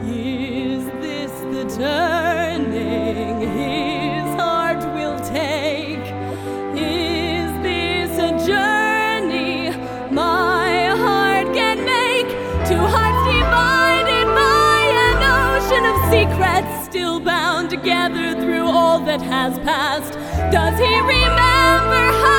Is this the turning his heart will take? Is this a journey my heart can make? Two hearts divided by an ocean of secrets, still bound together through all that has passed. Does he remember how